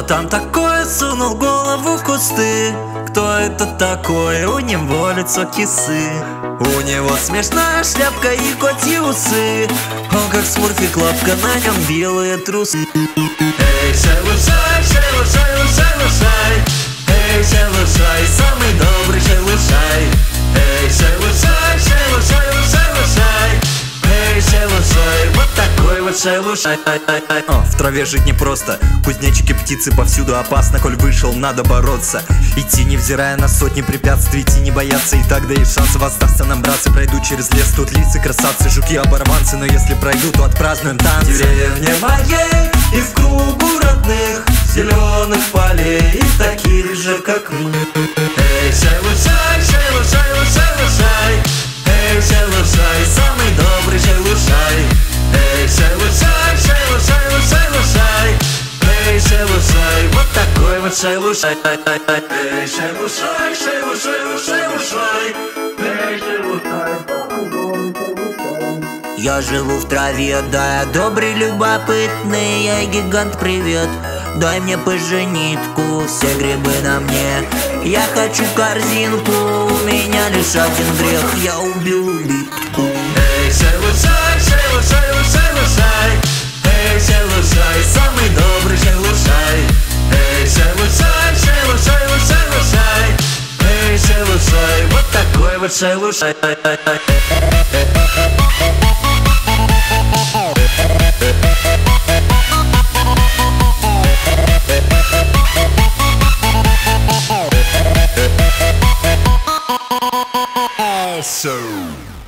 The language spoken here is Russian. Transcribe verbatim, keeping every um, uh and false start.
там такое? Сунул голову в кусты. Кто это такой? У него лицо кисы. У него смешная шляпка и котьи усы. Он как смурфик, лапка, на нем белые трусы. Эй, шелушай, шелушай, шелушай. Эй, шелушай, самый добрый шелушай. Эй, шелушай, шелушай, шелушай. Эй, шелушай, вот такой вот шелушай. О, в траве жить непросто. Кузнечики, птицы повсюду опасно. Коль вышел, надо бороться. Идти, невзирая на сотни препятствий. Идти, не бояться, и так даешь шанс. Остаться нам, братцы, пройду через лес. Тут лисы, красавцы, жуки, оборванцы. Но если пройду, то отпразднуем танцы. В деревне моей и в кругу родных зеленых полей, и таких же, как мы. Эй, шелушай, шелушай, шелушай. Эй, шелушай, самый добрый шелушай. Эй, шелушай, шелушай, шелушай. Эй, шелушай, вот такой вот шелушай. Эй, шелушай, шелушай, шелушай. Эй, шелушай, самый добрый шелушай. Я живу в траве, да, я добрый, любопытный, я гигант, привет. Дай мне поженитку, все грибы на мне. Я хочу корзинку, у меня лишь один грех, я убил улитку. Эй, шелушай, шелушай, шелушай. Эй, шелушай, самый добрый шелушай. Эй, шелушай, шелушай, шелушай. Эй, шелушай, вот такой вот шелушай. So